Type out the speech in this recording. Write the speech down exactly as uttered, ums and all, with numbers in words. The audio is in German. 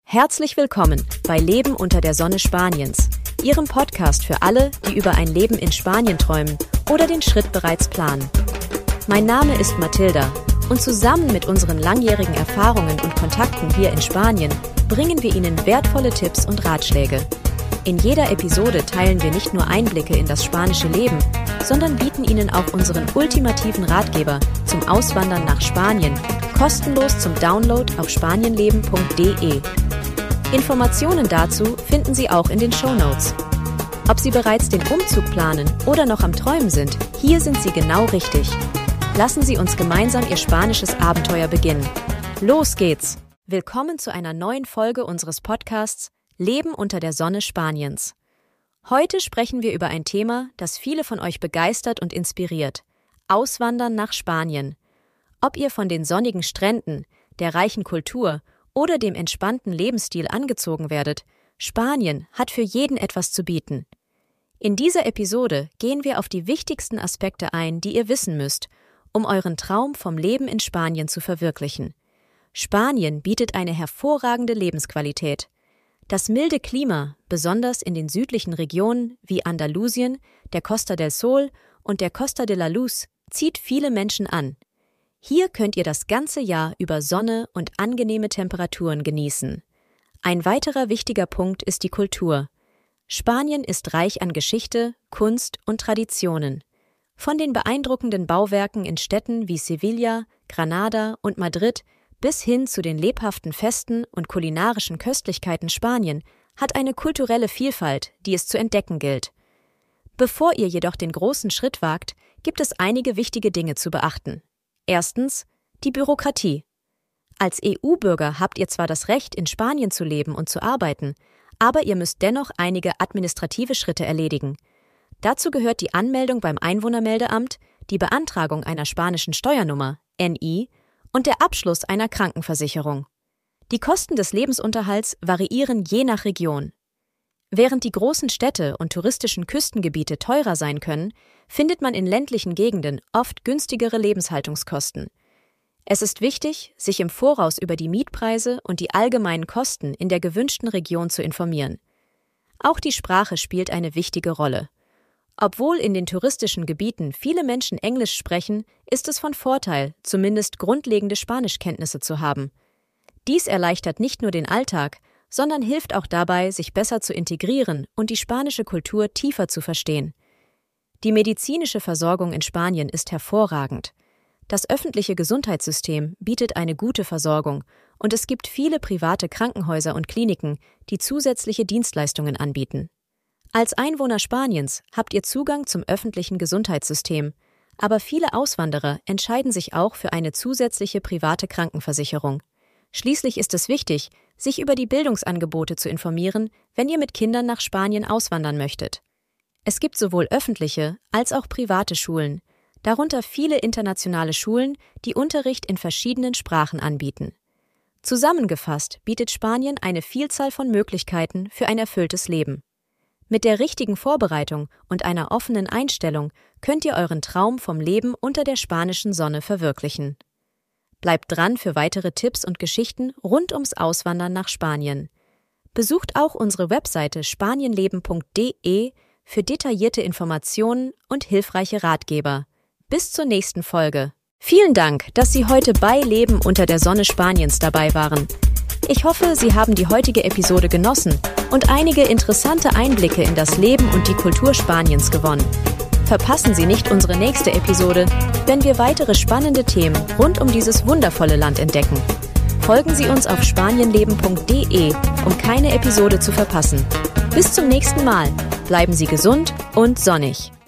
Herzlich willkommen bei Leben unter der Sonne Spaniens, Ihrem Podcast für alle, die über ein Leben in Spanien träumen oder den Schritt bereits planen. Mein Name ist Mathilda und zusammen mit unseren langjährigen Erfahrungen und Kontakten hier in Spanien bringen wir Ihnen wertvolle Tipps und Ratschläge. In jeder Episode teilen wir nicht nur Einblicke in das spanische Leben, sondern bieten Ihnen auch unseren ultimativen Ratgeber zum Auswandern nach Spanien kostenlos zum Download auf spanienleben punkt de. Informationen dazu finden Sie auch in den Shownotes. Ob Sie bereits den Umzug planen oder noch am Träumen sind, hier sind Sie genau richtig. Lassen Sie uns gemeinsam Ihr spanisches Abenteuer beginnen. Los geht's! Willkommen zu einer neuen Folge unseres Podcasts Leben unter der Sonne Spaniens. Heute sprechen wir über ein Thema, das viele von euch begeistert und inspiriert: Auswandern nach Spanien. Ob ihr von den sonnigen Stränden, der reichen Kultur oder dem entspannten Lebensstil angezogen werdet, Spanien hat für jeden etwas zu bieten. In dieser Episode gehen wir auf die wichtigsten Aspekte ein, die ihr wissen müsst, um euren Traum vom Leben in Spanien zu verwirklichen. Spanien bietet eine hervorragende Lebensqualität. Das milde Klima, besonders in den südlichen Regionen wie Andalusien, der Costa del Sol und der Costa de la Luz, zieht viele Menschen an. Hier könnt ihr das ganze Jahr über Sonne und angenehme Temperaturen genießen. Ein weiterer wichtiger Punkt ist die Kultur. Spanien ist reich an Geschichte, Kunst und Traditionen. Von den beeindruckenden Bauwerken in Städten wie Sevilla, Granada und Madrid bis hin zu den lebhaften Festen und kulinarischen Köstlichkeiten Spanien hat eine kulturelle Vielfalt, die es zu entdecken gilt. Bevor ihr jedoch den großen Schritt wagt, gibt es einige wichtige Dinge zu beachten. Erstens, die Bürokratie. Als E U-Bürger habt ihr zwar das Recht, in Spanien zu leben und zu arbeiten, aber ihr müsst dennoch einige administrative Schritte erledigen. Dazu gehört die Anmeldung beim Einwohnermeldeamt, die Beantragung einer spanischen Steuernummer, N I, und der Abschluss einer Krankenversicherung. Die Kosten des Lebensunterhalts variieren je nach Region. Während die großen Städte und touristischen Küstengebiete teurer sein können, findet man in ländlichen Gegenden oft günstigere Lebenshaltungskosten. Es ist wichtig, sich im Voraus über die Mietpreise und die allgemeinen Kosten in der gewünschten Region zu informieren. Auch die Sprache spielt eine wichtige Rolle. Obwohl in den touristischen Gebieten viele Menschen Englisch sprechen, ist es von Vorteil, zumindest grundlegende Spanischkenntnisse zu haben. Dies erleichtert nicht nur den Alltag, sondern hilft auch dabei, sich besser zu integrieren und die spanische Kultur tiefer zu verstehen. Die medizinische Versorgung in Spanien ist hervorragend. Das öffentliche Gesundheitssystem bietet eine gute Versorgung und es gibt viele private Krankenhäuser und Kliniken, die zusätzliche Dienstleistungen anbieten. Als Einwohner Spaniens habt ihr Zugang zum öffentlichen Gesundheitssystem, aber viele Auswanderer entscheiden sich auch für eine zusätzliche private Krankenversicherung. Schließlich ist es wichtig, sich über die Bildungsangebote zu informieren, wenn ihr mit Kindern nach Spanien auswandern möchtet. Es gibt sowohl öffentliche als auch private Schulen, darunter viele internationale Schulen, die Unterricht in verschiedenen Sprachen anbieten. Zusammengefasst bietet Spanien eine Vielzahl von Möglichkeiten für ein erfülltes Leben. Mit der richtigen Vorbereitung und einer offenen Einstellung könnt ihr euren Traum vom Leben unter der spanischen Sonne verwirklichen. Bleibt dran für weitere Tipps und Geschichten rund ums Auswandern nach Spanien. Besucht auch unsere Webseite spanienleben punkt de für detaillierte Informationen und hilfreiche Ratgeber. Bis zur nächsten Folge. Vielen Dank, dass Sie heute bei Leben unter der Sonne Spaniens dabei waren. Ich hoffe, Sie haben die heutige Episode genossen und einige interessante Einblicke in das Leben und die Kultur Spaniens gewonnen. Verpassen Sie nicht unsere nächste Episode, wenn wir weitere spannende Themen rund um dieses wundervolle Land entdecken. Folgen Sie uns auf spanienleben punkt de, um keine Episode zu verpassen. Bis zum nächsten Mal. Bleiben Sie gesund und sonnig.